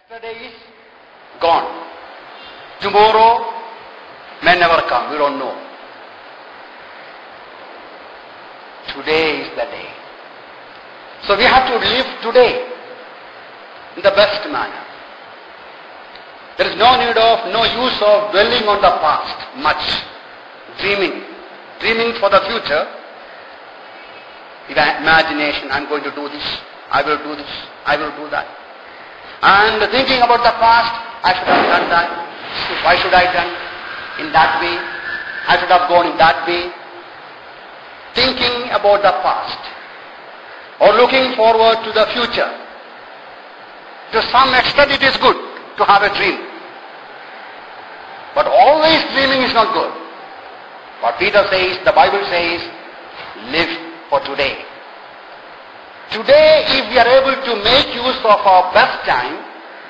Yesterday is gone. Tomorrow may never come. We don't know. Today is the day. So we have to live today in the best manner. There is no use of dwelling on the past much. Dreaming for the future. Imagination, I'm going to do this, I will do this, I will do that. And thinking about the past, I should have done that. Why should I have done in that way? I should have gone in that way. Thinking about the past or looking forward to the future. To some extent it is good to have a dream. But always dreaming is not good. What Peter says, the Bible says, live for today. Today, if we are able to make use of our best time,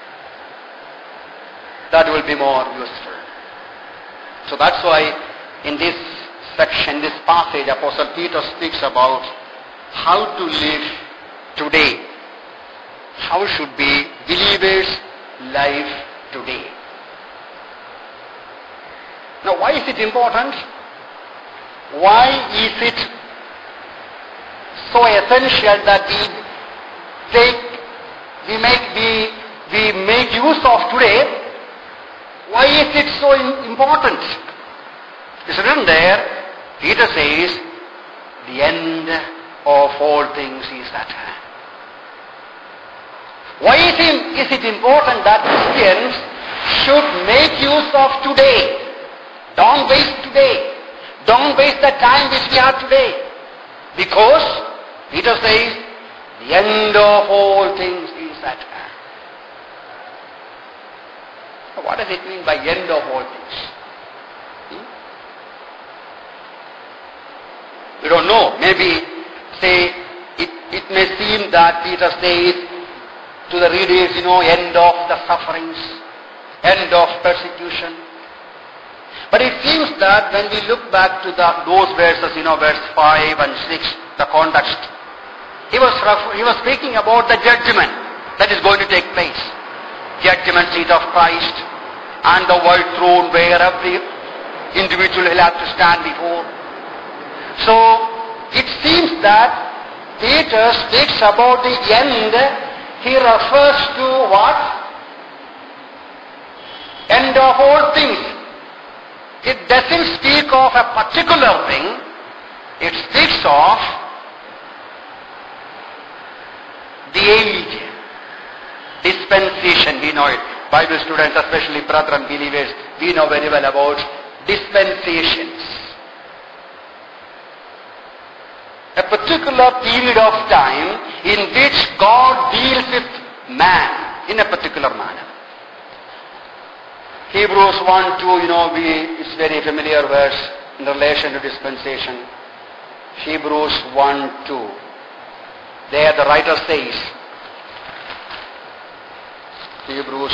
that will be more useful. So that's why in this section, this passage, Apostle Peter speaks about how to live today. How should be believers' life today? Now, why is it important? Why is it so essential that we make use of today? Why is it so important? It's written there, Peter says, the end of all things is at hand. Why is it important that Christians should make use of today? Don't waste today. Don't waste the time which we have today. Because Peter says, the end of all things is at hand. What does it mean by end of all things? We don't know. Maybe, say, it may seem that Peter says to the readers, end of the sufferings, end of persecution. But it seems that when we look back to those verses, verse 5 and 6, the context, he was speaking about the judgment that is going to take place. Judgment seat of Christ and the white throne where every individual will have to stand before. So it seems that Peter speaks about the end. He refers to what? End of all things. It doesn't speak of a particular thing. It speaks of the age, dispensation. We know it. Bible students, especially brethren believers, we know very well about dispensations. A particular period of time in which God deals with man in a particular manner. Hebrews 1:2, it's very familiar verse in relation to dispensation. Hebrews 1:2. There the writer says, Hebrews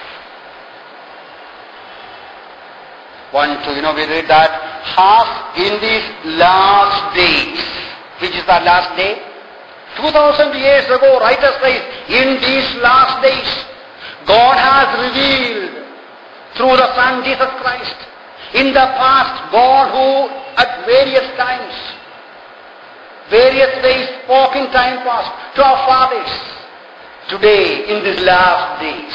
1:2, we read that, in these last days, which is the last day? 2000 years ago, writer says, in these last days, God has revealed through the Son Jesus Christ. In the past, God who at various times, various ways spoke in time past to our fathers. Today, in these last days.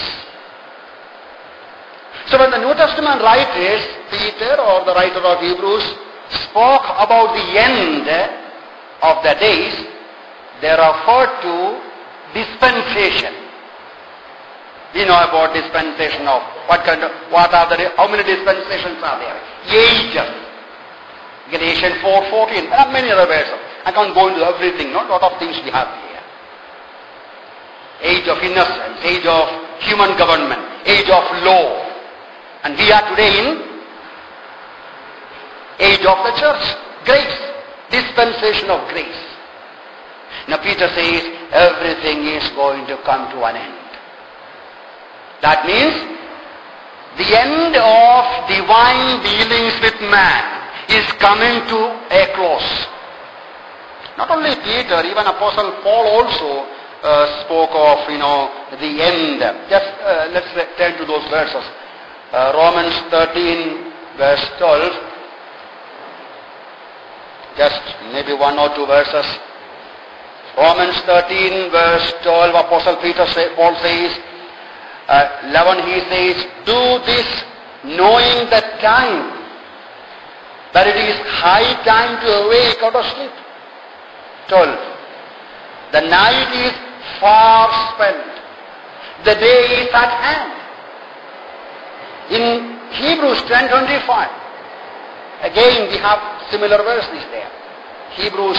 So when the New Testament writers, Peter or the writer of Hebrews, spoke about the end of the days, they referred to dispensation. We know about dispensation of how many dispensations are there? Ages. Galatians 4:14. There are many other verses. I can't go into everything. Not a lot of things we have here. Age of innocence, age of human government, age of law. And we are today in age of the church. Grace. Dispensation of grace. Now Peter says everything is going to come to an end. That means the end of divine dealings with man is coming to a close. Not only Peter, even Apostle Paul also spoke of, the end. Just let's turn to those verses. Romans 13 verse 12. Just maybe one or two verses. Romans 13 verse 12, Apostle Paul says, 11 he says, do this knowing the time, that it is high time to awake out of sleep. 12. The night is far spent. The day is at hand. In Hebrews 10:25, again we have similar verses there. Hebrews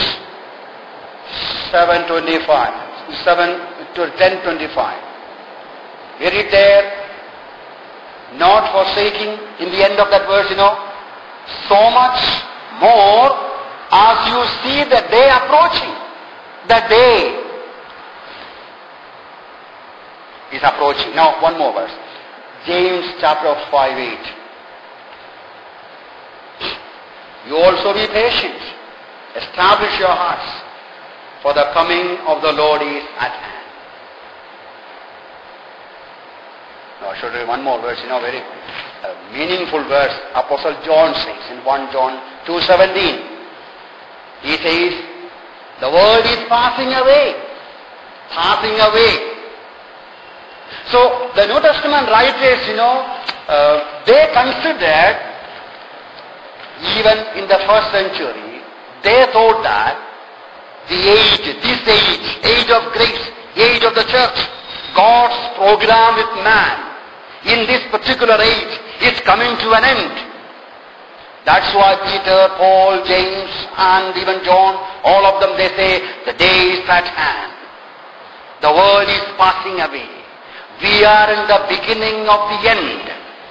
10:25. We read there, not forsaking, in the end of that verse, so much more as you see the day approaching. The day is approaching. Now, one more verse. James chapter 5:8. You also be patient. Establish your hearts, for the coming of the Lord is at hand. Now, I should read one more verse, very meaningful verse. Apostle John says in 1 John 2:17. He says, the world is passing away. Passing away. So, the New Testament writers, they considered, even in the first century, they thought that this age of grace, age of the church, God's program with man, in this particular age, is coming to an end. That's why Peter, Paul, James, and even John, all of them, they say, the day is at hand. The world is passing away. We are in the beginning of the end.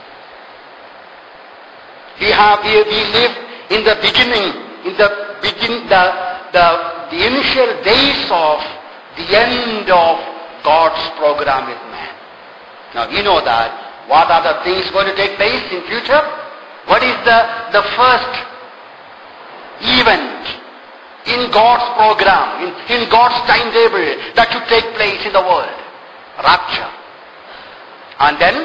We live in the beginning, the initial days of the end of God's program with man. Now we know that. What are the things going to take place in future? What is the first event in God's program, in God's timetable that should take place in the world? Rapture. And then,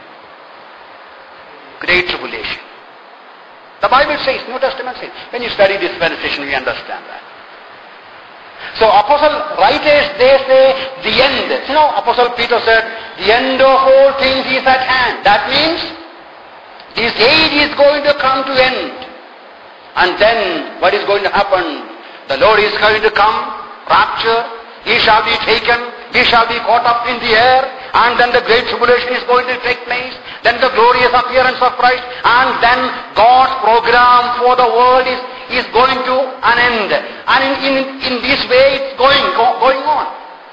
Great Tribulation. The Bible says, New Testament says, when you study this versation, we understand that. So apostle writers, they say the end. Apostle Peter said, the end of all things is at hand. That means, this age is going to come to end. And then, what is going to happen? The Lord is going to come, rapture, He shall be taken, we shall be caught up in the air, and then the great tribulation is going to take place, then the glorious appearance of Christ, and then God's program for the world is going to an end. And in this way it's going on.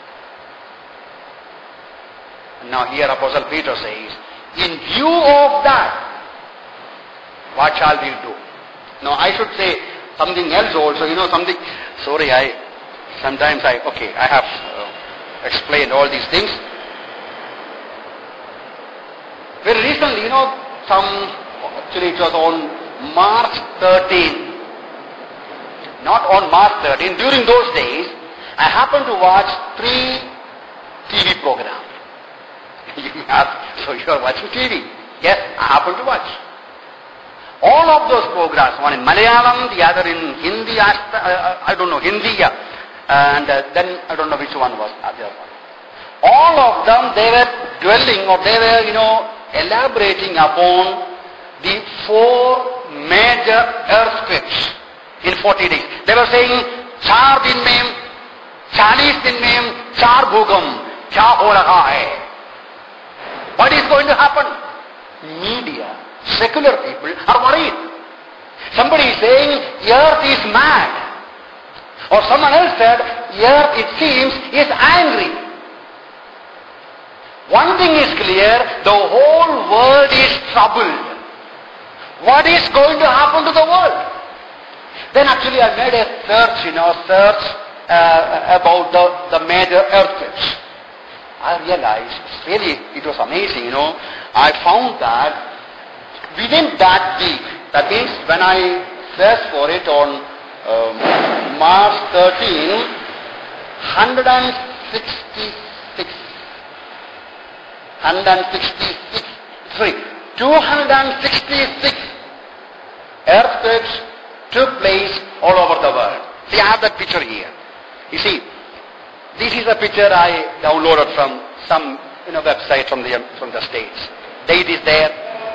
Now here Apostle Peter says, in view of that, what shall we do? Now I should say something else also, something, sorry, I have explained all these things. Very recently, actually it was on March 13. Not on March 13, during those days, I happened to watch 3 TV programs. You ask, so you are watching TV? Yes, I happened to watch. All of those programs, one in Malayalam, the other in Hindi, I don't know, Hindi, yeah. And then I don't know which one was the other one. All of them, they were dwelling, or they were, elaborating upon the 4 major earthquakes in 40 days. They were saying, 4 दिन में, 40 दिन में, 4 भूकंप, क्या हो रहा है? What is going to happen? Media, secular people are worried. Somebody is saying, earth is mad. Or someone else said, earth, it seems, is angry. One thing is clear, the whole world is troubled. What is going to happen to the world? Then actually I made a search, about the major earthquakes. I realized, really, it was amazing, I found that within that week, that means when I searched for it on March 13, 166 266 earthquakes took place all over the world. See, I have that picture here. You see, this is a picture I downloaded from some website from the States. Date is there.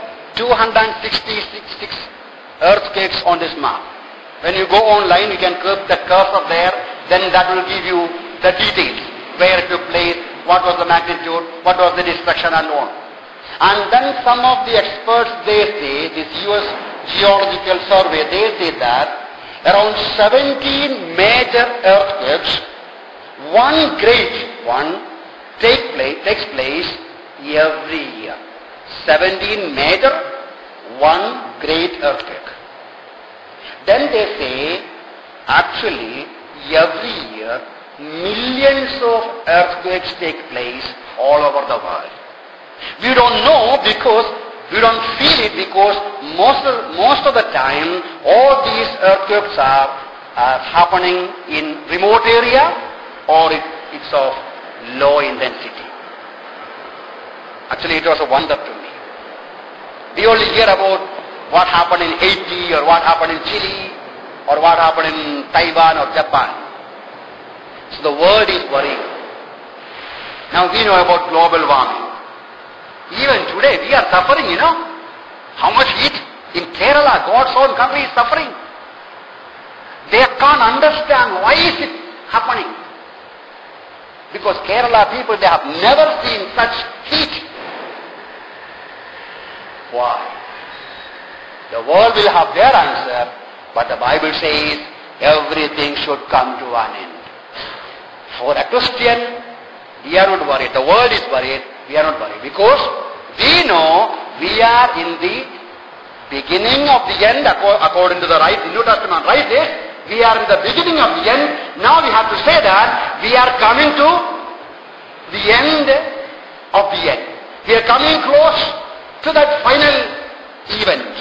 266 earthquakes on this map. When you go online, you can click that cursor there, then that will give you the details, where it took place, what was the magnitude, what was the destruction and on. And then some of the experts, they say, this US Geological Survey, they say that around 17 major earthquakes, one great one takes place every year. 17 major, one great earthquake. Then they say, actually, every year, millions of earthquakes take place all over the world. We don't know because we don't feel it, because most of the time, all these earthquakes are happening in remote area, or it's of low intensity. Actually, it was a wonder to me. We only hear about what happened in Haiti, or what happened in Chile, or what happened in Taiwan or Japan. So the world is worrying. Now we know about global warming. Even today we are suffering, How much heat? In Kerala, God's own country, is suffering. They can't understand why is it happening. Because Kerala people, they have never seen such heat. Why? The world will have their answer, but the Bible says everything should come to an end. For a Christian, we are not worried. The world is worried, we are not worried. Because we know we are in the beginning of the end, according to the New Testament writers. We are in the beginning of the end. Now we have to say that we are coming to the end of the end. We are coming close to that final event.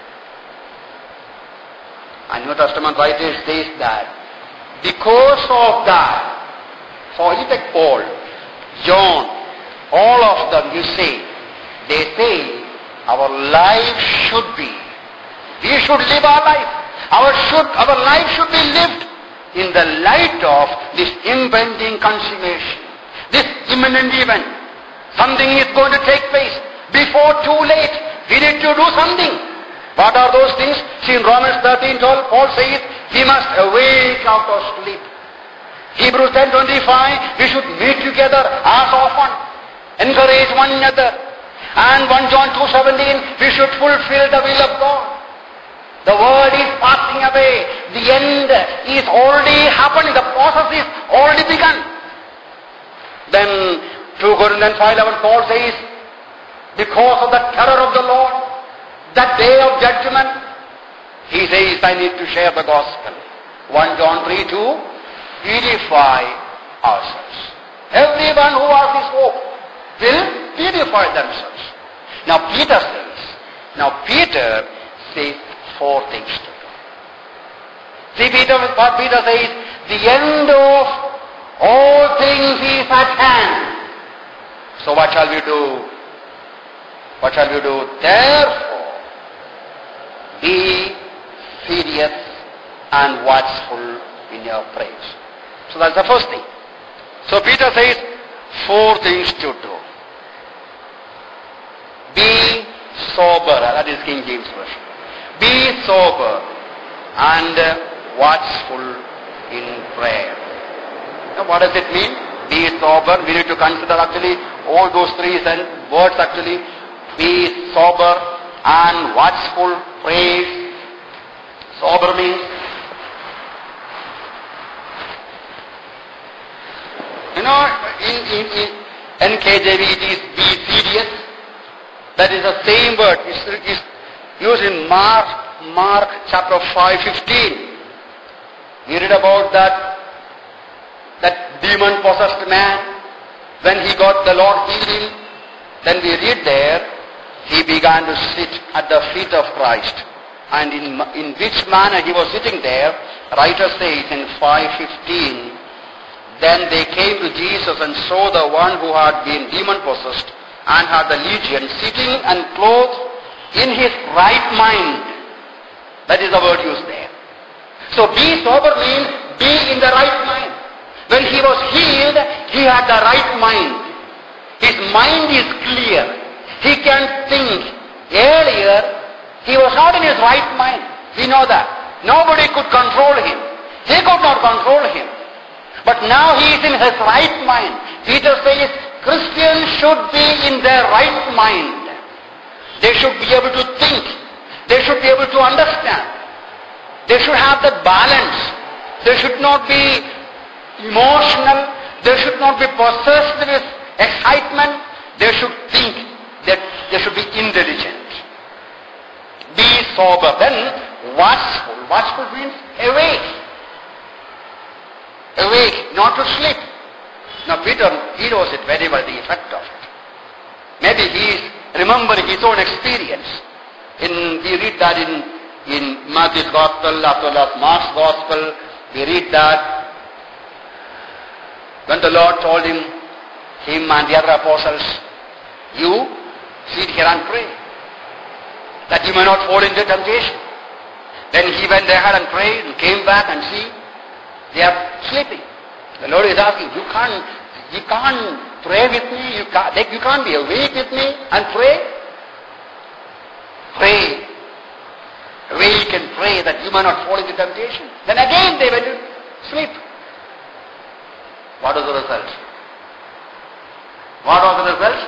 And New Testament writers says that because of that, for you take Paul, John, all of them, they say our life should be, we should live our life. Our life should be lived in the light of this impending consummation, this imminent event. Something is going to take place before too late. We need to do something. What are those things? See, in Romans 13:12, Paul says, we must awake out of sleep. Hebrews 10:25, we should meet together as often, encourage one another. And 1 John 2:17, we should fulfill the will of God. The world is passing away. The end is already happening. The process is already begun. Then 2 Corinthians 5:11, Paul says, because of the terror of the Lord, that day of judgment, he says, I need to share the gospel. 1 John 3:2, edify ourselves. Everyone who has this hope will edify themselves. Now Peter says 4 things to do. See, what Peter says, the end of all things is at hand. So what shall we do? What shall we do? Therefore, be serious and watchful in your prayers. So that's the first thing. So Peter says 4 things to do. Be sober. That is King James Version. Be sober and watchful in prayer. Now what does it mean? Be sober. We need to consider actually all those 3 words actually. Be sober and watchful, pray. Sober means, in NKJV it is be serious. That is the same word. It's used in Mark chapter 5:15. We read about that demon-possessed man. When he got the Lord healed him, then we read there, he began to sit at the feet of Christ. And in which manner he was sitting there, writer says in 5:15, then they came to Jesus and saw the one who had been demon-possessed, and had the legion, sitting and clothed in his right mind. That is the word used there. So be sober means be in the right mind. When he was healed, he had the right mind. His mind is clear. He can think. Earlier, he was not in his right mind. We know that. Nobody could control him. He could not control him. But now he is in his right mind. Peter says Christians should be in their right mind. They should be able to think. They should be able to understand. They should have the balance. They should not be emotional. They should not be possessed with excitement. They should think. That they should be intelligent. Be sober. Then watchful. Watchful means awake. Awake, not to sleep. Now Peter, he knows it very well, the effect of it. Maybe he is remembering his own experience. We read that in Matthew's Gospel as well as Mark's Gospel. We read that when the Lord told him and the other apostles, you sit here and pray, that you may not fall into temptation. Then he went ahead and prayed and came back and see, they are sleeping. The Lord is asking, you can't pray with me, you can't be awake with me and pray. Pray. Awake and pray that you may not fall into temptation. Then again they went to sleep. What was the result? What was the result?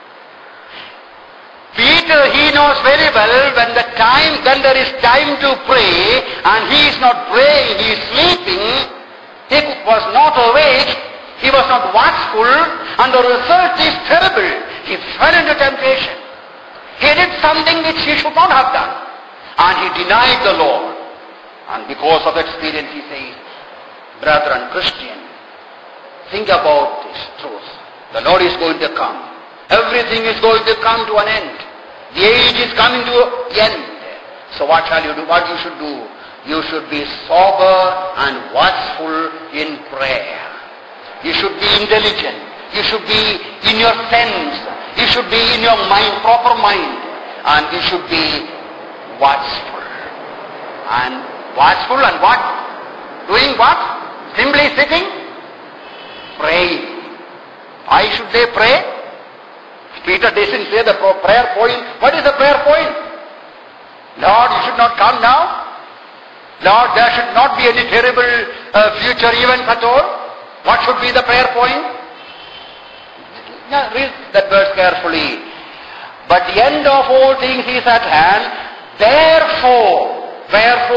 Peter, he knows very well when there is time to pray and he is not praying, he is sleeping, he was not awake, he was not watchful, and the result is terrible. He fell into temptation. He did something which he should not have done. And he denied the Lord. And because of experience he says, brethren, Christian, think about this truth. The Lord is going to come. Everything is going to come to an end. The age is coming to an end. So what shall you do? What you should do? You should be sober and watchful in prayer. You should be intelligent. You should be in your sense. You should be in your mind, proper mind. And you should be watchful. And watchful and what? Doing what? Simply sitting? Praying. Why should they pray? Peter doesn't say the prayer point. What is the prayer point? Lord, you should not come now. Lord, there should not be any terrible future events at all. What should be the prayer point? Now, read that verse carefully. But the end of all things is at hand. Therefore,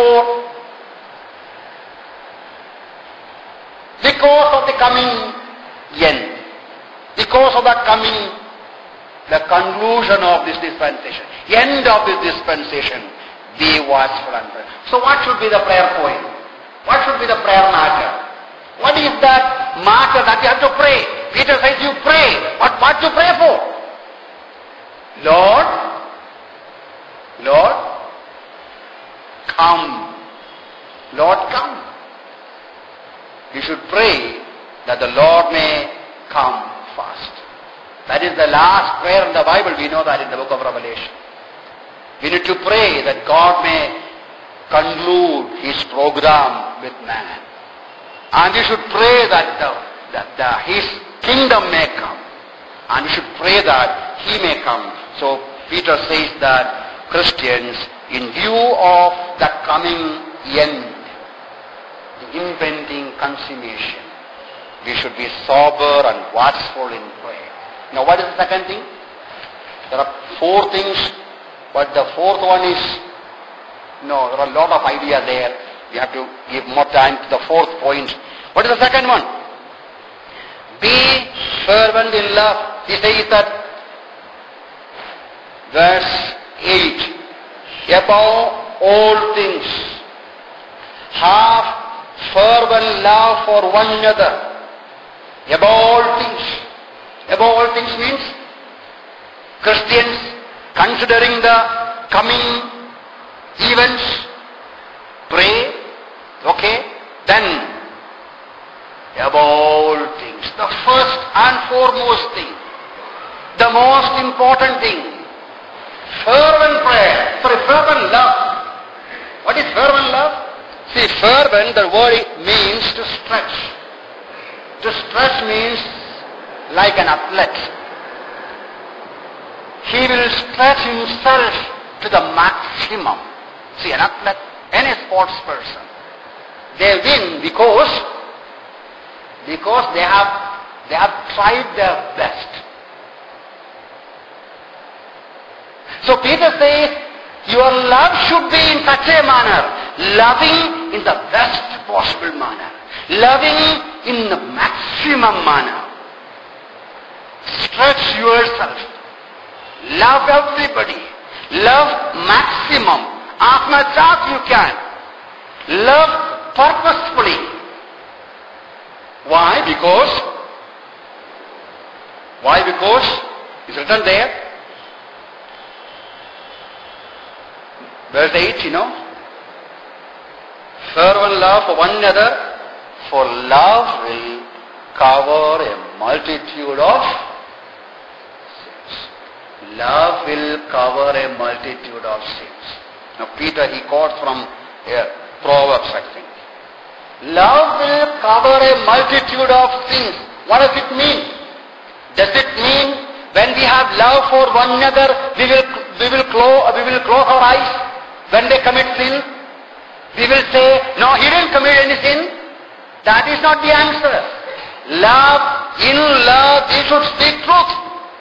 because of the coming end, because of the coming, the conclusion of this dispensation, end of this dispensation, be watchful and pray. So what should be the prayer point? What should be the prayer matter? What is that matter that you have to pray? Peter says you pray. What to pray for? Lord, come. Lord, come. You should pray that the Lord may come fast. That is the last prayer in the Bible. We know that in the book of Revelation. We need to pray that God may conclude His program with man. And we should pray that His kingdom may come. And we should pray that He may come. So Peter says that Christians, in view of the coming end, the impending consummation, we should be sober and watchful in prayer. Now what is the second thing? There are 4 things, but the 4th one is, there are a lot of ideas there. We have to give more time to the 4th point. What is the second one? Be fervent in love. He says that, verse 8, above all things, have fervent love for one another. Above all things. Above all things means Christians, considering the coming events, pray, okay? Then, above all things, the first and foremost thing, the most important thing. Fervent prayer. Sorry, fervent love. What is fervent love? See, fervent, the word means to stretch. To stretch means like an athlete. He will stretch himself to the maximum. See, an athlete, any sports person, they win because they have tried their best. So Peter says, your love should be in such a manner, loving in the best possible manner, loving in the maximum manner. Stretch yourself. Love everybody. Love maximum, as much as you can. Love purposefully. Why? Because it's written there. Verse 8, fervent love for one another, for love will cover a multitude of sins. Love will cover a multitude of sins. Now Peter, he quotes from Proverbs, I think. Love will cover a multitude of sins. What does it mean? Does it mean when we have love for one another, we will close our eyes? When they commit sin, we will say, no, he didn't commit any sin. That is not the answer. In love, we should speak truth.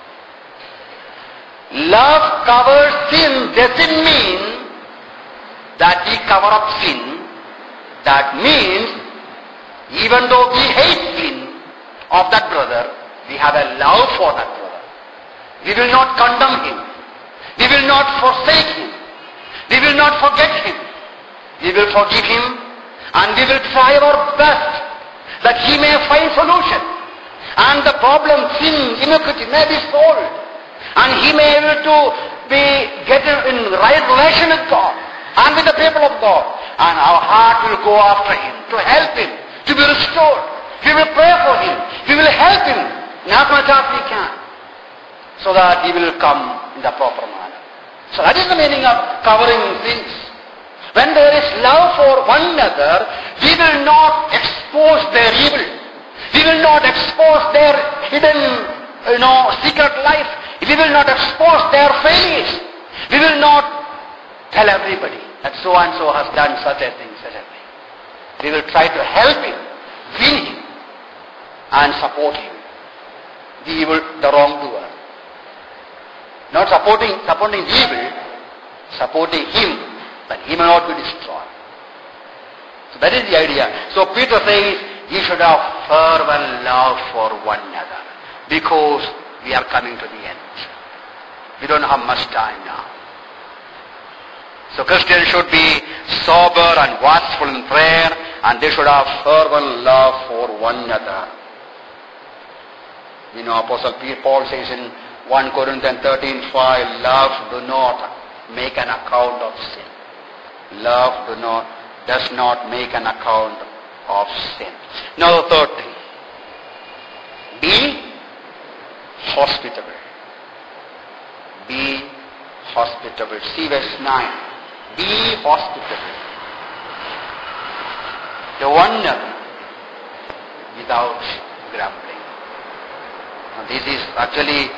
Love covers sin doesn't mean that we cover up sin. That means, even though we hate sin of that brother, we have a love for that brother. We will not condemn him. We will not forsake him. We will not forget him. We will forgive him, and we will try our best that he may find solution. And the problem, sin, iniquity may be solved. And he may be able to get in right relation with God and with the people of God. And our heart will go after him, to help him, to be restored. We will pray for him. We will help him in as much as we can, so that he will come in the proper manner. So that is the meaning of covering sins. When there is love for one another, we will not expose their evil. We will not expose their hidden, secret life. We will not expose their failures. We will not tell everybody that so and so has done such a thing, such a thing. We will try to help him, win him, and support him. The wrongdoer. Not supporting the evil, supporting him, that he may not be destroyed. So that is the idea. So Peter says, you should have fervent love for one another, because we are coming to the end. We don't have much time now. So Christians should be sober and watchful in prayer, and they should have fervent love for one another. Apostle Paul says in 1 Corinthians 13:5, love do not make an account of sin. Love does not make an account of sin. Now the third thing, be hospitable. Be hospitable. See verse 9. Be hospitable to one another without grumbling. Now this is actually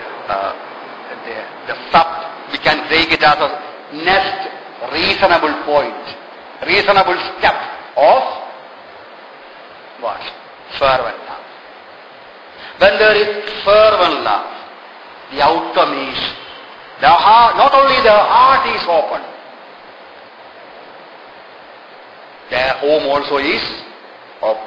the sub, we can take it as a next reasonable point, reasonable step of what? Fervent love. When there is fervent love, the outcome is the heart, not only the heart is open, their home also is open.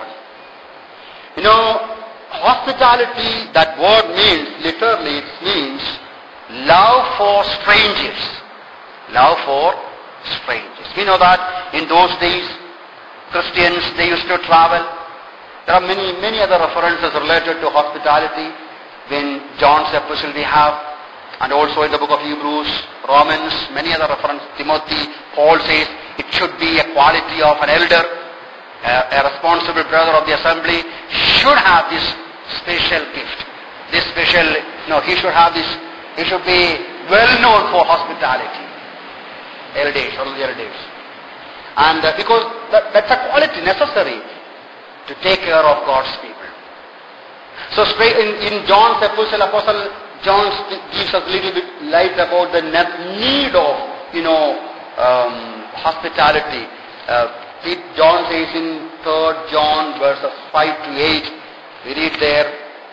Hospitality, that word means, literally it means love for strangers. Love for strangers. We know that in those days, Christians, they used to travel. There are many other references related to hospitality. In John's epistle we have, and also in the book of Hebrews, Romans, many other references. Timothy, Paul says it should be a quality of an elder, a responsible brother of the assembly should have this special gift, this special No, he should have this, he should be well known for hospitality. Elders, early elders. And because that's a quality necessary to take care of God's people. So straight in John's epistle, Apostle John gives us a little bit light about the need of, hospitality. John says in 3rd John verses 5 to 8, we read there,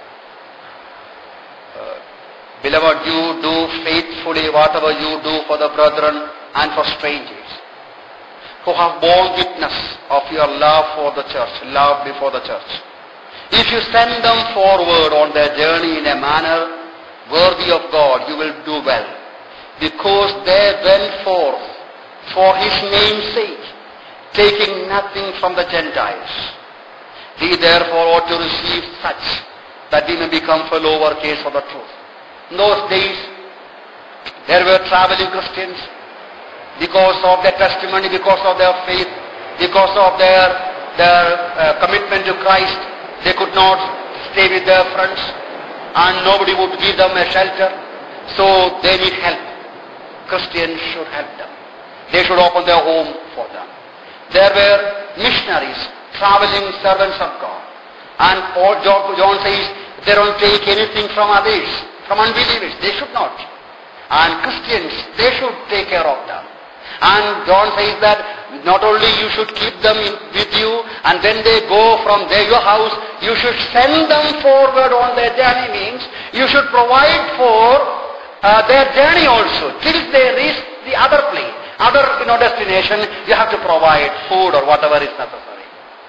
Beloved, you do faithfully whatever you do for the brethren and for strangers, who have borne witness of your love for the church, love before the church. If you send them forward on their journey in a manner worthy of God, you will do well, because they went forth for His name's sake, taking nothing from the Gentiles. We therefore ought to receive such, that we may become fellow workers for the truth. In those days, there were traveling Christians, because of their testimony, because of their faith, because of their commitment to Christ. They could not stay with their friends, and nobody would give them a shelter. So they need help. Christians should help them. They should open their home for them. There were missionaries, traveling servants of God. And John says, they don't take anything from others, from unbelievers. They should not. And Christians, they should take care of them. And John says that not only you should keep them with you, and when they go from your house, you should send them forward on their journey. Means you should provide for their journey also. Till they reach the other place, other destination, you have to provide food or whatever is necessary.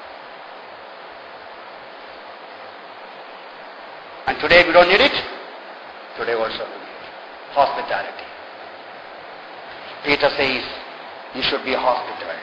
And today we don't need it. Today also we need it. Hospitality. Peter says, you should be hospitable.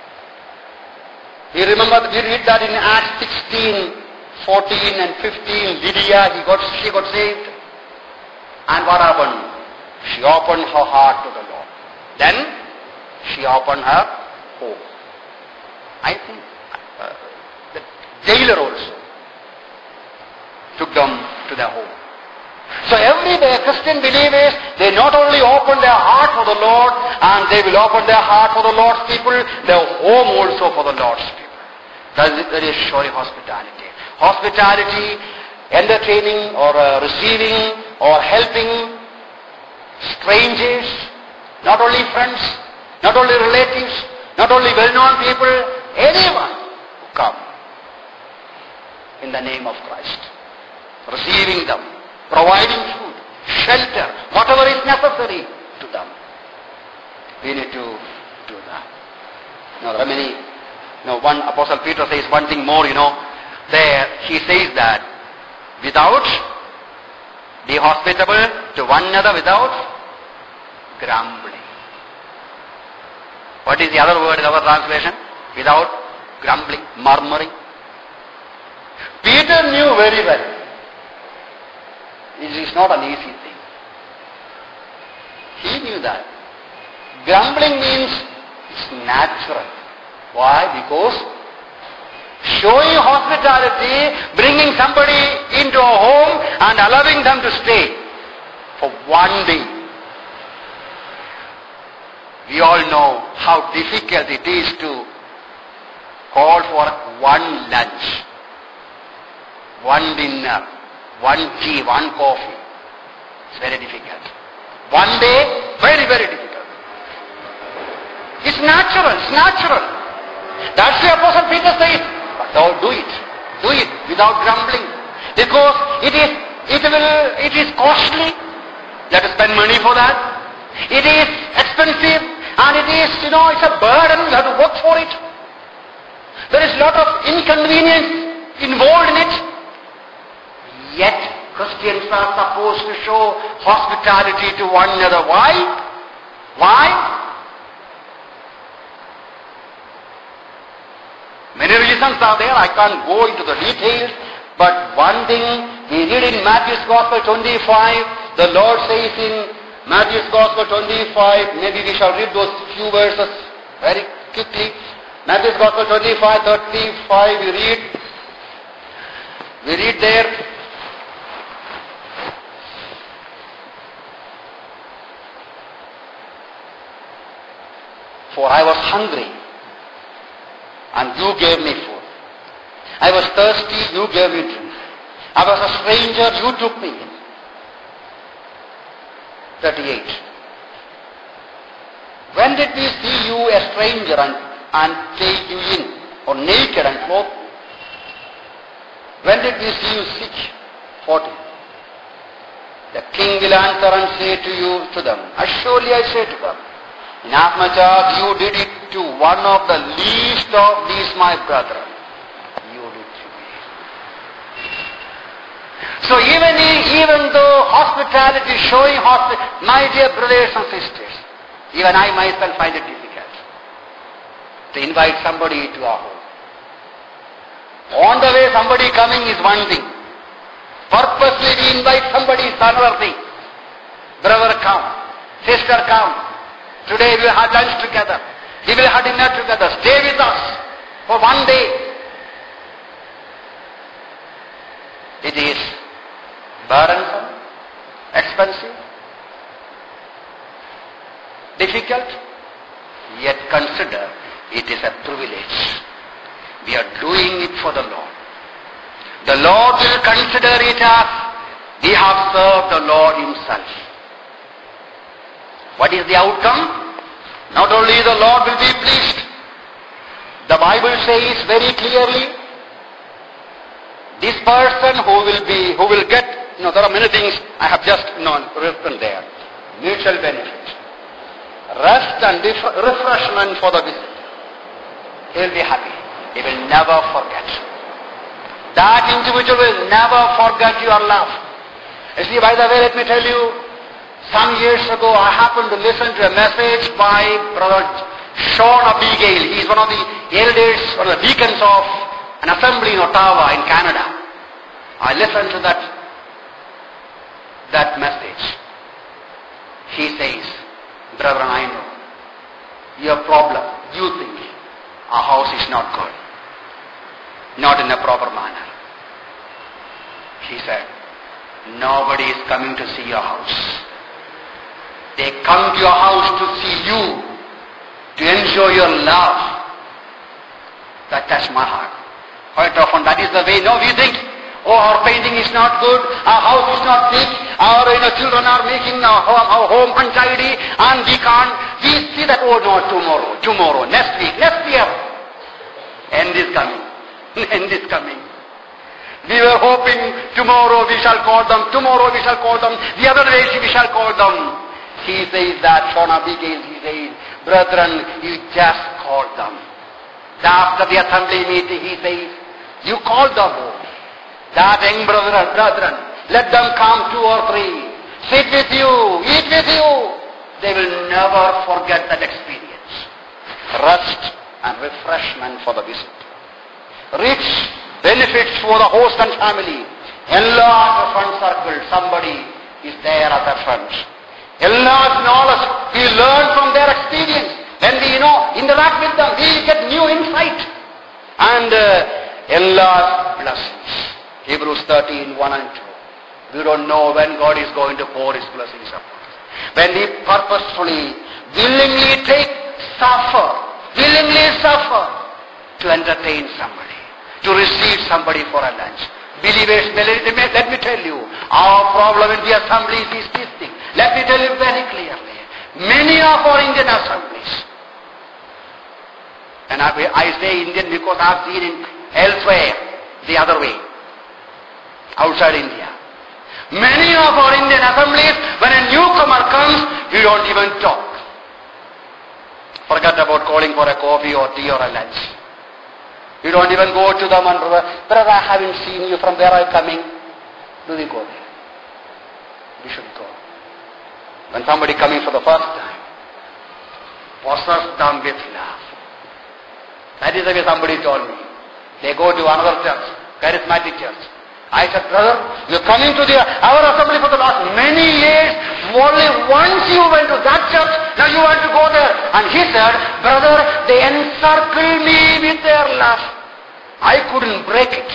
We read that in Acts 16, 14 and 15, Lydia, she got saved. And what happened? She opened her heart to the Lord. Then, she opened her home. I think the jailer also took them to their home. So every day, Christian believers, they not only open their heart for the Lord, and they will open their heart for the Lord's people, their home also for the Lord's people. That is showing hospitality. Hospitality, entertaining or receiving or helping strangers, not only friends, not only relatives, not only well-known people, anyone who come in the name of Christ. Receiving them, providing food, shelter, whatever is necessary to them. We need to do that. Now, there are many. One Apostle Peter says one thing more, there he says that without, be hospitable to one another without grumbling. What is the other word in our translation? Without grumbling, murmuring. Peter knew very well. It is not an easy thing. He knew that. Grumbling means it's natural. Why? Because showing hospitality, bringing somebody into a home and allowing them to stay for one day. We all know how difficult it is to call for one lunch, one dinner, one tea, one coffee. It's very difficult. One day, very, very difficult. It's natural, it's natural. That's the Apostle Peter says, but don't do it. Do it without grumbling. Because it is costly. You have to spend money for that. It is expensive, and it is, it's a burden. You have to work for it. There is a lot of inconvenience involved in it. Yet, Christians are supposed to show hospitality to one another. Why? Why? Many reasons are there. I can't go into the details. But one thing, we read in Matthew's Gospel 25, the Lord says in Matthew's Gospel 25, maybe we shall read those few verses very quickly. Matthew's Gospel 25, 35, we read there, For I was hungry, and you gave me food. I was thirsty, you gave me drink. I was a stranger, you took me in. 38. When did we see you a stranger and take you in, or naked and clothe you? When did we see you sick? 40. The king will answer and say to them, surely I say to them, inasmuch as you did it to one of the least of these my brethren, you did to me. So even though hospitality, showing hospitality, my dear brothers and sisters, even I myself find it difficult to invite somebody to our home. On the way somebody coming is one thing. Purposely we invite somebody is another thing. Brother come, sister come. Today we will have lunch together. We will have dinner together. Stay with us for one day. It is burdensome, expensive, difficult, yet consider it is a privilege. We are doing it for the Lord. The Lord will consider it as we have served the Lord Himself. What is the outcome? Not only the Lord will be pleased. The Bible says very clearly, this person who will get, there are many things I have just written there. Mutual benefit, rest and refreshment for the visit. He will be happy. He will never forget. That individual will never forget your love. You see, by the way, let me tell you, some years ago I happened to listen to a message by Brother Sean Abigail. He is one of the elders, one of the deacons of an assembly in Ottawa in Canada. I listened to that message. He says, brethren, I know your problem. You think our house is not good, not in a proper manner. He said, nobody is coming to see your house. They come to your house to see you, to enjoy your love. That touched my heart. Quite often that is the way. No, we think, our painting is not good, our house is not big, our children are making our home untidy, and we can't. We see that, no, tomorrow, next week, next year. End is coming. End is coming. We were hoping tomorrow we shall call them, the other day we shall call them. He says that, Sean Abigail, he says, brethren, you just call them. After the assembly meeting, he says, you call them home. That young brethren, let them come 2 or 3, sit with you, eat with you. They will never forget that experience. Rest and refreshment for the visit. Rich benefits for the host and family. Enlarge the front circle. Somebody is there at the front. Enlarge knowledge. We learn from their experience. When we interact with them, we get new insight. And enlarge blessings. Hebrews 13, 1 and 2. We don't know when God is going to pour His blessings upon us. When we purposefully, willingly suffer to entertain somebody, to receive somebody for a lunch. Believers, let me tell you, our problem in the assemblies is this thing. Let me tell you very clearly. Many of our Indian assemblies, and I say Indian because I have seen it elsewhere, the other way, outside India. Many of our Indian assemblies, when a newcomer comes, we don't even talk. Forget about calling for a coffee or tea or a lunch. We don't even go to them and, brother, I haven't seen you, from where are you coming? Do we go there? We should go. When somebody coming for the first time, possess them with love. That is the way somebody told me. They go to another church, charismatic church. I said, brother, you're coming to our assembly for the last many years. Only once you went to that church, now you want to go there. And he said, brother, they encircle me with their love. I couldn't break it.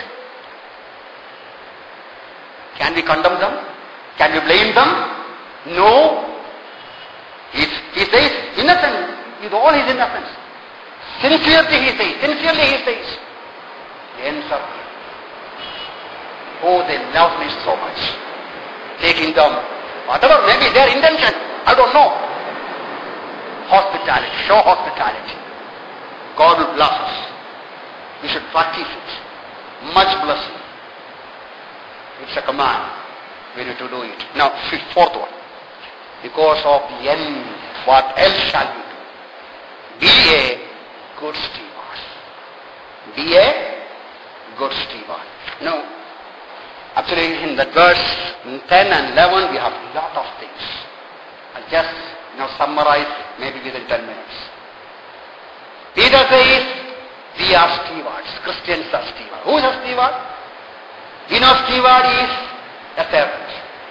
Can we condemn them? Can we blame them? No. He says, innocent, with all his innocence. Sincerely he says, the ends of it. Oh, they love me so much. Taking them, whatever may be their intention, I don't know. Hospitality, show hospitality. God will bless us. We should practice it. Much blessing. It's a command. We need to do it. Now, fourth one. Because of the end, what else shall we do? Be a good steward. Be a good steward. Now, actually in that verse 10 and 11 we have a lot of things. I'll just summarize maybe within 10 minutes. Peter says, we are stewards. Christians are stewards. Who is a steward? We know steward is a servant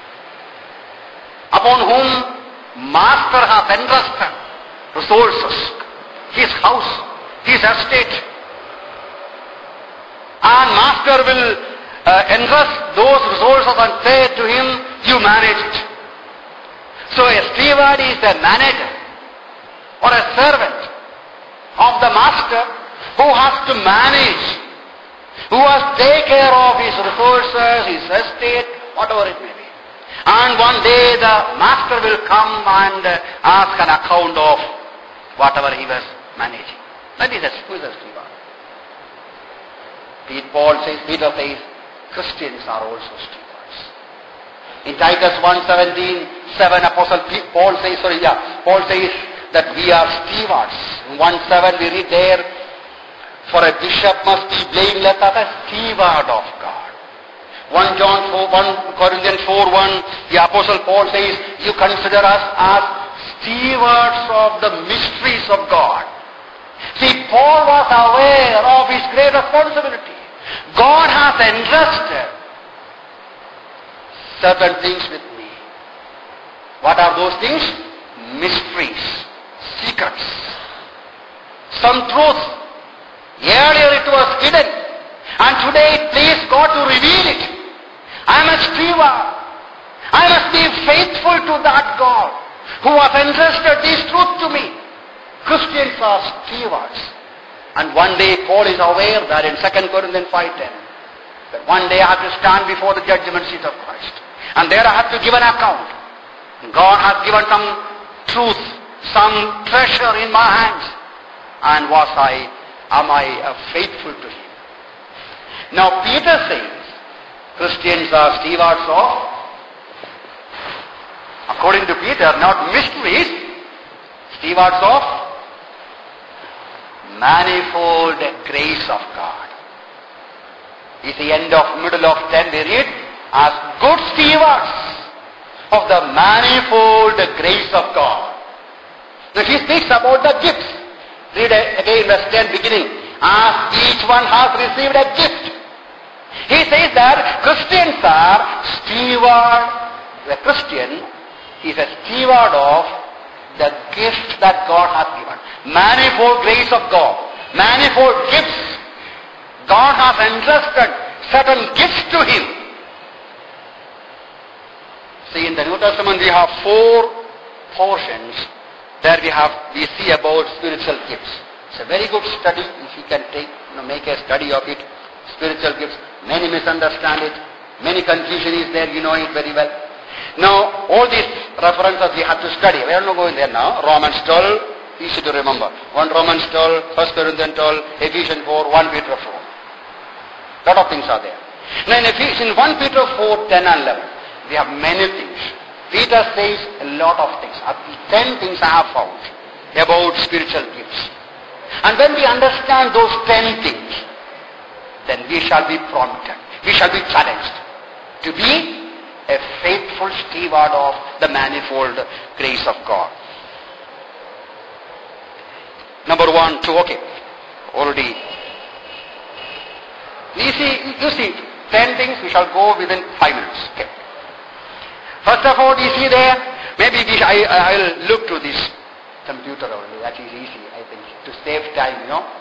upon whom master has entrusted resources, his house, his estate. And master will entrust those resources and say to him, you manage it. So a steward is a manager or a servant of the master who has to manage, who has to take care of his resources, his estate, whatever it may be. And one day the master will come and ask an account of whatever he was managing. That is who is a steward. Peter says, Christians are also stewards. In Titus 1:17, 7 Apostle Paul says that we are stewards. In 1:7 we read there, for a bishop must be blameless as a steward of God. 1 Corinthians 4:1, the Apostle Paul says, you consider us as stewards of the mysteries of God. See, Paul was aware of his great responsibility. God has entrusted certain things with me. What are those things? Mysteries, secrets, some truth. Earlier it was hidden, and today it pleased God to reveal it. I am a steward. I must be faithful to that God who has entrusted this truth to me. Christians are stewards. And one day Paul is aware that in 2 Corinthians 5:10, that one day I have to stand before the judgment seat of Christ. And there I have to give an account. God has given some truth, some treasure in my hands. And am I faithful to Him? Now Peter says, Christians are stewards of, according to Peter, not mysteries, stewards of manifold grace of God. Is the middle of 10 we read, as good stewards of the manifold grace of God. Now he speaks about the gifts. Read again verse 10 beginning, as each one has received a gift. He says that Christians are steward. The Christian is a steward of the gift that God has given. Manifold grace of God. Manifold gifts. God has entrusted certain gifts to him. See, in the New Testament we have 4 portions. There we see about spiritual gifts. It's a very good study if you can make a study of it. Spiritual gifts. Many misunderstand it. Many confusion is there. You know it very well. Now, all these references we have to study. We are not going there now. Romans 12, easy to remember. 1 Romans 12, 1 Corinthians 12, Ephesians 4, 1 Peter 4. Lot of things are there. Now in 1 Peter 4, 10 and 11, we have many things. Peter says a lot of things. 10 things I have found about spiritual gifts. And when we understand those 10 things, then we shall be prompted. We shall be challenged to be a faithful steward of the manifold grace of God. Number 1, 2, okay. Already. You see, 10 things we shall go within 5 minutes. Okay. First of all, you see there, maybe I'll look to this computer only. That is easy, I think, to save time,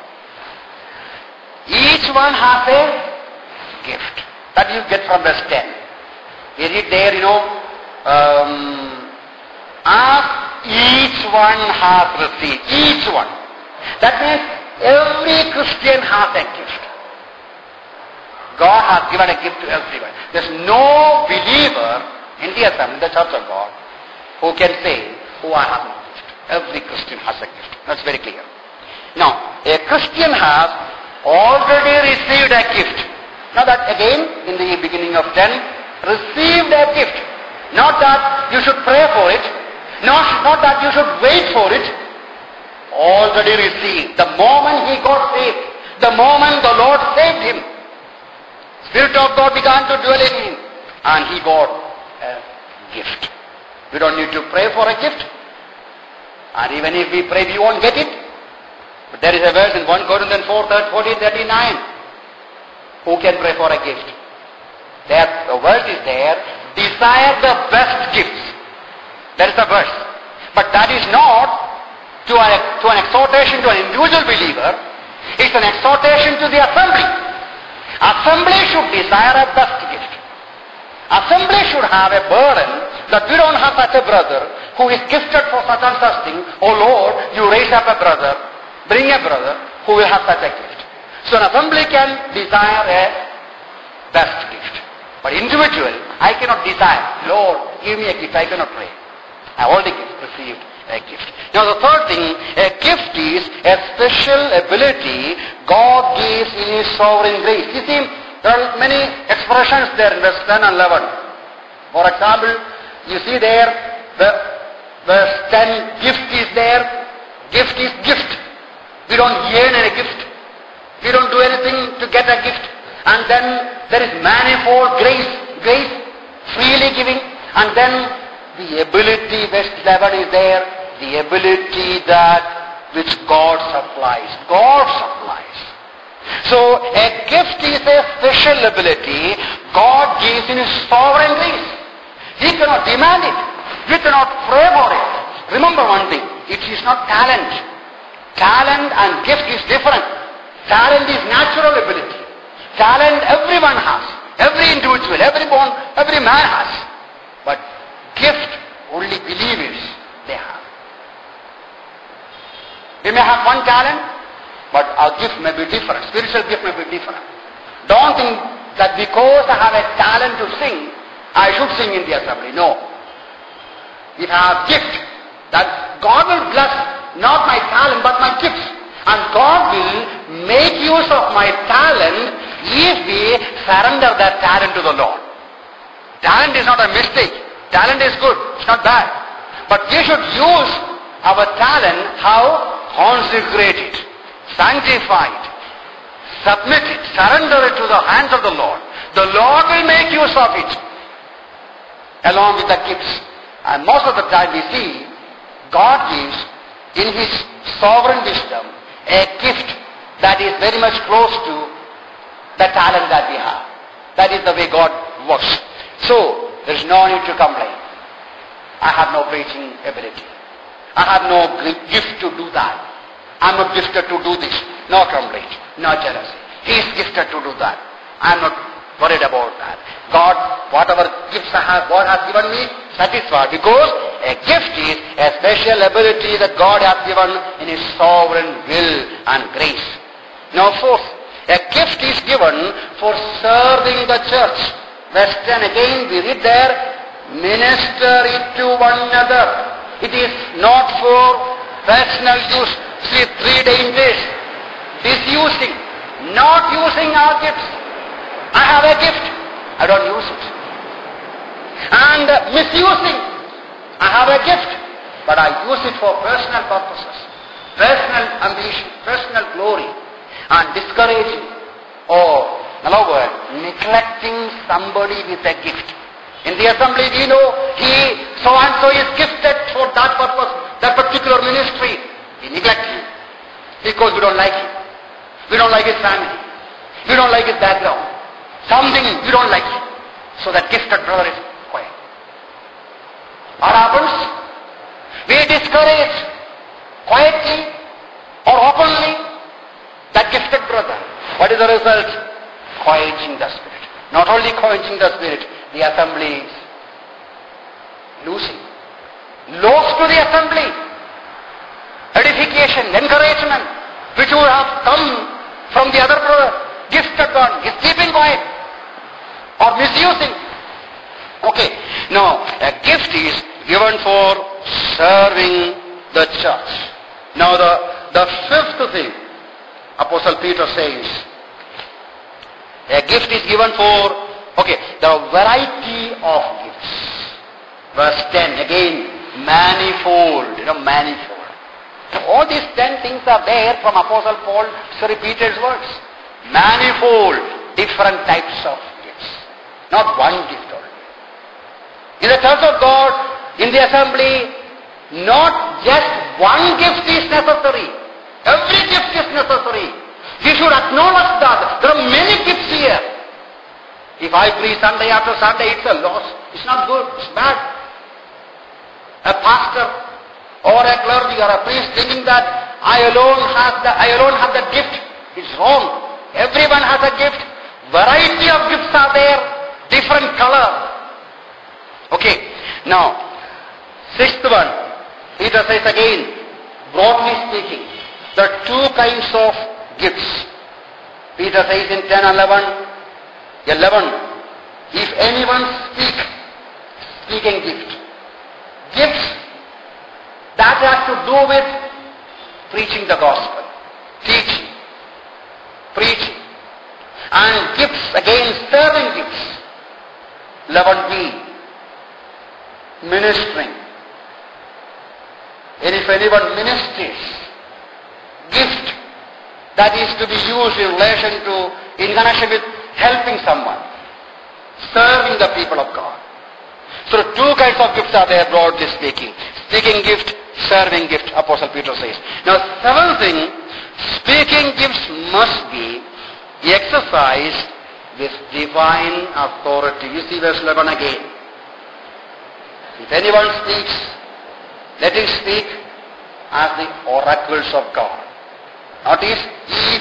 Each one has a gift that you get from verse 10. We read there, as each one has received. Each one. That means every Christian has a gift. God has given a gift to everyone. There's no believer in the assembly, the church of God, who can say, I have no gift. Every Christian has a gift. That's very clear. Now, a Christian has already received a gift. Now that again, in the beginning of 10, received a gift. Not that you should pray for it, not that you should wait for it, already received. The moment he got saved, the moment the Lord saved him, Spirit of God began to dwell in him, and he got a gift. We don't need to pray for a gift, and even if we pray, we won't get it. But there is a verse in 1 Corinthians 4, 14, 39. Who can pray for a gift? There, the verse is there, desire the best gifts. There is a verse. But that is not to an exhortation to an individual believer. It's an exhortation to the assembly. Assembly should desire a best gift. Assembly should have a burden that we don't have such a brother who is gifted for such and such thing. Oh Lord, you raise up a brother, bring a brother who will have such a gift. So an assembly can desire a best gift. But individual, I cannot desire, Lord, give me a gift, I cannot pray. I already received a gift. Now the third thing, a gift is a special ability God gives in His sovereign grace. You see, there are many expressions there in verse 10 and 11. For example, you see there, the verse 10, gift is there. Gift is gift. We don't earn a gift. We don't do anything to get a gift. And then there is manifold grace, freely giving. And then the ability, verse 11 is there, the ability that which God supplies. God supplies. So a gift is a special ability God gives in His sovereign grace. He cannot demand it. We cannot pray for it. Remember one thing, it is not talent. Talent and gift is different. Talent is natural ability. Talent everyone has. Every individual, every man has. But gift, only believers, they have. We may have one talent, but our gift may be different. Spiritual gift may be different. Don't think that because I have a talent to sing, I should sing in the assembly. No. If I have gift, that God will bless not my talent but my gifts. And God will make use of my talent if we surrender that talent to the Lord. Talent is not a mistake. Talent is good. It's not bad. But we should use our talent how? Consecrate it. Sanctify it. Submit it. Surrender it to the hands of the Lord. The Lord will make use of it along with the gifts. And most of the time we see God gives in His sovereign wisdom a gift that is very much close to the talent that we have. That is the way God works. So, there is no need to complain. I have no preaching ability. I have no gift to do that. I am not gifted to do this. No complaint. No jealousy. He is gifted to do that. I am not worried about that. God, whatever gifts I have, God has given me, satisfied. Because a gift is a special ability that God has given in His sovereign will and grace. Now fourth, a gift is given for serving the church. Verse 10 again we read there, minister it to one another. It is not for personal use. See, three dangers. Misusing, not using our gifts. I have a gift, I don't use it. And misusing, I have a gift, but I use it for personal purposes, personal ambition, personal glory, and discouraging or, in other words, neglecting somebody with a gift. In the assembly we know he so and so is gifted for that purpose, that particular ministry. We neglect him because we don't like him. We don't like his family. We don't like his background. Something we don't like. So that gifted brother is quiet. What happens? We discourage quietly or openly that gifted brother. What is the result? Quenching the spirit. Not only quenching the spirit, the assembly is losing. Lost to the assembly. edification, encouragement, which would have come from the other brother, gifted one, is keeping quiet or misusing. Okay, now a gift is given for serving the church. Now the fifth thing, Apostle Peter says, a gift is given for, okay, the variety of gifts. Verse 10, again, manifold, manifold. All these 10 things are there from Apostle Paul, sorry, Peter's words. Manifold, different types of gifts. Not one gift only. In the church of God, in the assembly, not just one gift is necessary. Every gift is necessary. We should acknowledge that. There are many gifts here. If I preach Sunday after Sunday, it's a loss. It's not good. It's bad. A pastor or a clergy or a priest thinking that I alone have the gift. It's wrong. Everyone has a gift. Variety of gifts are there. Different color. Okay. Now, sixth one, Peter says again, broadly speaking, there are two kinds of gifts. Peter says in 10:11, if anyone speaking gift, gifts that have to do with preaching the gospel, teaching, preaching, and gifts again, serving gifts. 11b, ministering. And if anyone ministers, gift that is to be used in connection with helping someone, serving the people of God. So two kinds of gifts are there, broadly speaking. Speaking gift, serving gift, Apostle Peter says. Now, seventh thing, speaking gifts must be exercised with divine authority. You see verse 11 again. If anyone speaks, let him speak as the oracles of God. Notice, if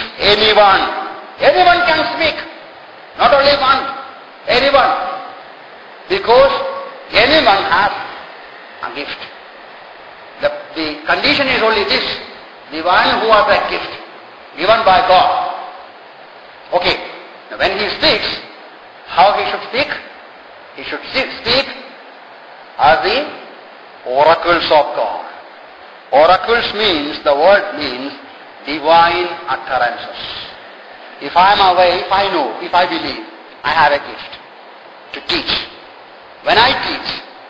anyone can speak. Not only one, anyone. Because anyone has a gift. The condition is only this, the one who has a gift given by God. Okay, now when he speaks, how he should speak? He should speak as the oracles of God. Oracles means, the word means divine utterances. If I am aware, if I know, if I believe, I have a gift to teach. When I teach,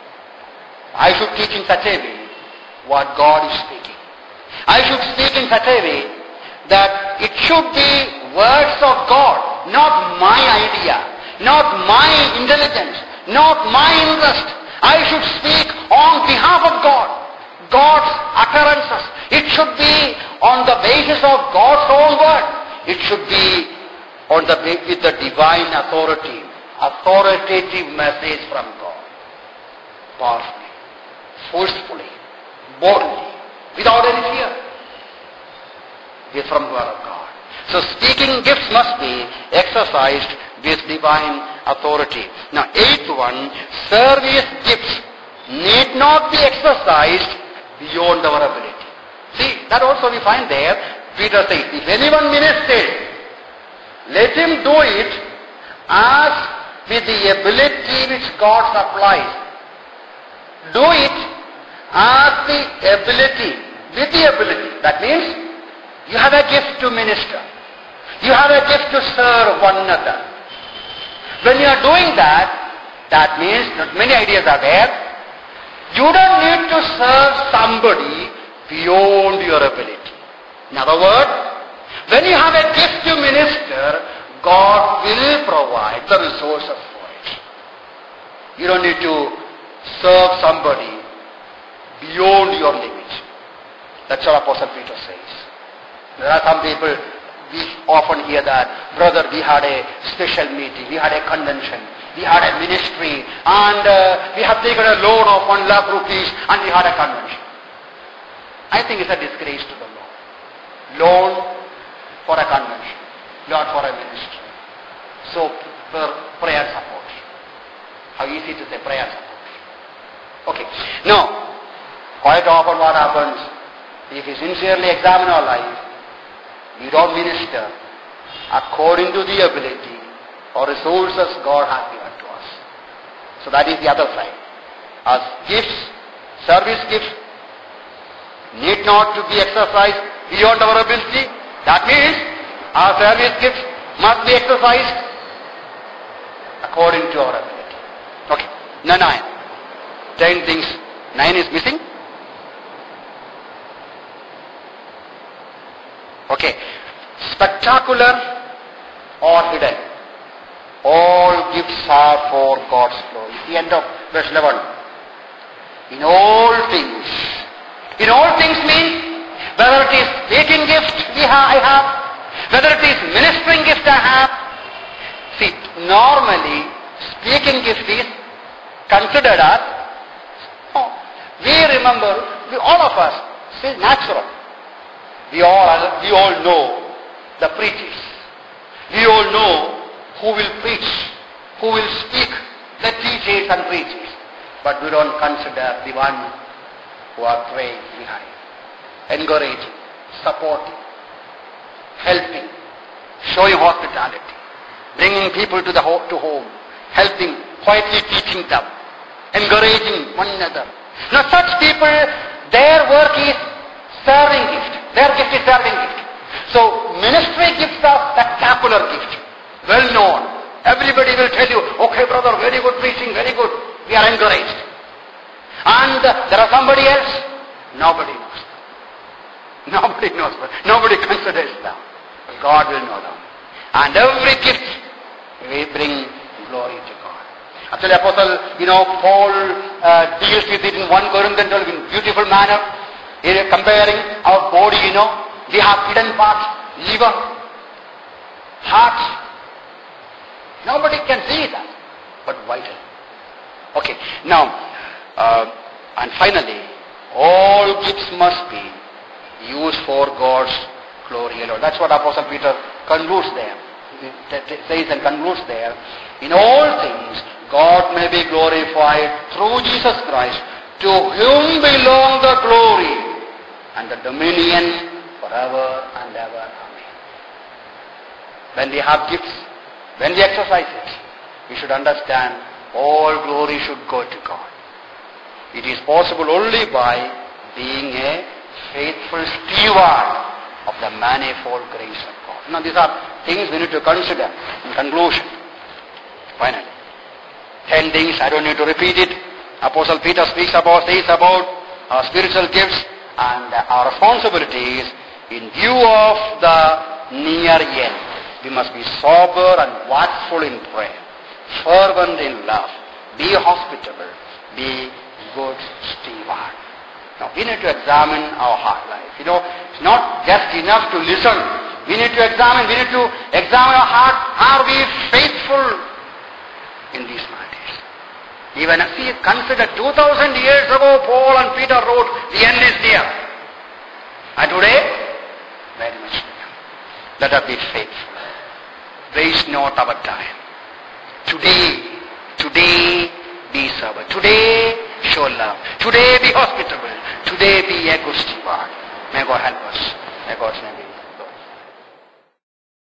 I should teach in such a way what God is speaking. I should speak in such a way that it should be words of God, not my idea, not my intelligence, not my interest. I should speak on behalf of God, God's utterances. It should be on the basis of God's own word. It should be with the divine authority, authoritative message from God. Powerfully, forcefully, boldly, without any fear. It is from the word of God. So speaking gifts must be exercised with divine authority. Now, eighth one, service gifts need not be exercised beyond our ability. See, that also we find there. Peter says, if anyone ministers, let him do it as with the ability which God supplies. Do it as the ability, with the ability. That means you have a gift to minister. You have a gift to serve one another. When you are doing that, that means that many ideas are there. You don't need to serve somebody beyond your ability. In other words, when you have a gift to minister, God will provide the resources for it. You don't need to serve somebody beyond your limit. That's what Apostle Peter says. There are some people, we often hear that, brother, we had a special meeting, we had a convention, we had a ministry, and we have taken a loan of 1 lakh rupees, and we had a convention. I think it's a disgrace to the law. Loan for a convention, not for a ministry. So, prayer support. How easy to say prayer support. Okay. Now, quite often what happens, If we sincerely examine our life, we don't minister according to the ability or resources God has given to us. So that is the other side. As gifts, service gifts, need not to be exercised beyond our ability. That means our service gifts must be exercised according to our ability. Okay. Now 9. 10 things. 9 is missing. Okay. Spectacular or hidden. All gifts are for God's glory. The end of verse 11. In all things. In all things means whether it is speaking gift I have, whether it is ministering gift I have. See, normally speaking gift is considered as, we remember, all of us, it's natural. We all know the preachers. We all know who will preach, who will speak, the teachers and preachers. But we don't consider the one who are praying behind, encouraging, supporting, helping, showing hospitality, bringing people to home, helping, quietly teaching them, encouraging one another. Now such people, their work is serving gift. Their gift is serving gift. So ministry gifts are spectacular gift, well known. Everybody will tell you, okay brother, very good preaching, very good. We are encouraged. And there are somebody else, nobody knows. Nobody knows, nobody considers them. God will know them. And every gift will bring glory to God. Actually, Apostle, Paul deals with it in 1 Corinthians 12 in beautiful manner. Comparing our body, we have hidden parts, liver, heart. Nobody can see that, but vital. Okay, now, and finally, all gifts must be used for God's glory alone. That's what Apostle Peter concludes there. He says and concludes there. In all things, God may be glorified through Jesus Christ. To whom belong the glory and the dominion forever and ever. Amen. When we have gifts, when we exercise it, we should understand all glory should go to God. It is possible only by being a faithful steward of the manifold grace of God. Now these are things we need to consider in conclusion. Finally, 10 things, I don't need to repeat it. Apostle Peter says about our spiritual gifts and our responsibilities in view of the near end. We must be sober and watchful in prayer, fervent in love, be hospitable, be good steward. Now we need to examine our heart life. It's not just enough to listen. We need to examine our heart. Are we faithful in these matters? Even if we consider 2,000 years ago, Paul and Peter wrote, the end is near. And today, very much near. Let us be faithful. Waste not our time. Today, be sober. Today, show love. Today, be hospitable. Today, be a good steward. May God help us. May God's name be